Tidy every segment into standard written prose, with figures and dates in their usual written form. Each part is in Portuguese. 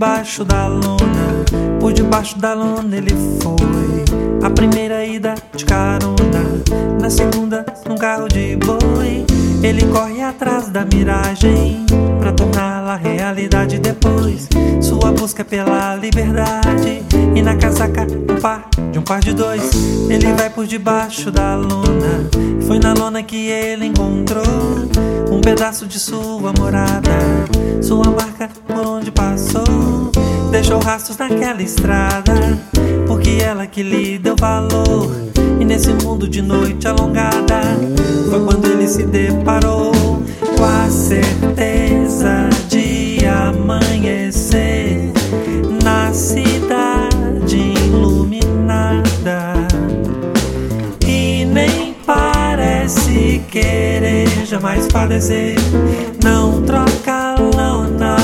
debaixo da lona, por debaixo da lona ele foi. A primeira ida de carona, na segunda num carro de boi. Ele corre atrás da miragem pra torná-la realidade depois. Sua busca é pela liberdade e na casaca um par de dois. Ele vai por debaixo da lona, foi na lona que ele encontrou um pedaço de sua morada, sua marca por onde passou. Deixou rastros naquela estrada, porque ela que lhe deu valor. E nesse mundo de noite alongada, foi quando ele se deparou com a certeza de amanhecer na cidade iluminada. E nem parece querer jamais padecer, não troca lona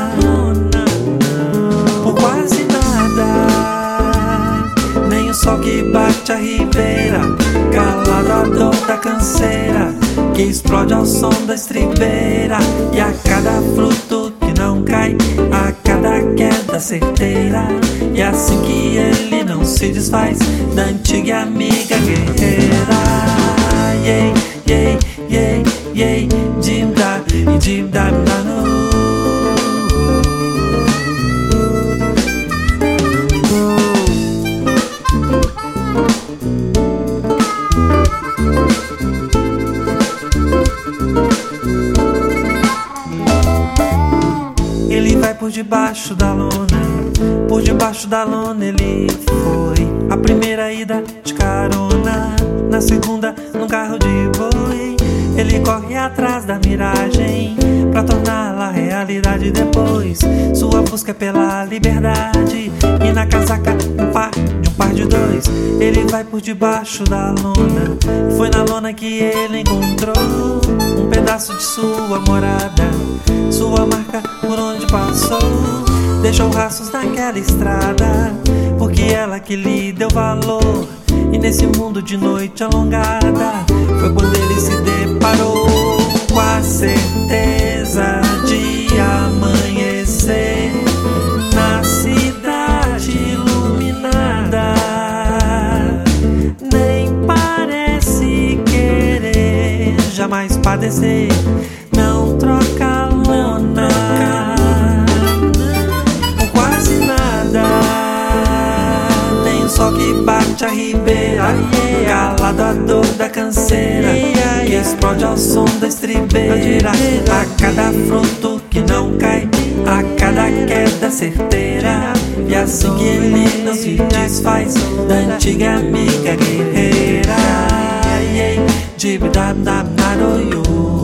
por quase nada. Nem o sol que bate a ribeira, calado a dor da canseira, que explode ao som da estribeira. E a cada fruto que não cai, a cada queda certeira. E assim que ele não se desfaz da antiga amiga guerreira. Yeah, yeah, yeah, yeah, dim-da e dim-da-da-no. Ele vai por debaixo da lona, por debaixo da lona ele foi. A primeira ida de carona, na segunda num carro de boi. Ele corre atrás da miragem pra torná-la realidade depois. Sua busca é pela liberdade e na casaca um par de dois. Ele vai por debaixo da lona, foi na lona que ele encontrou um pedaço de sua morada, sua marca por onde passou. Deixou rastros naquela estrada, porque ela que lhe deu valor. E nesse mundo de noite alongada, foi quando ele se deparou com a certeza de amanhecer na cidade iluminada. Nem parece querer jamais padecer, não troca lona por quase nada. Nem o sol que bate a ribeira, calado a dor da canseira, que explode ao som da estribeira. A cada fruto que não cai, a cada queda certeira. E assim que ele não se desfaz da antiga amiga guerreira. Yeah, yeah,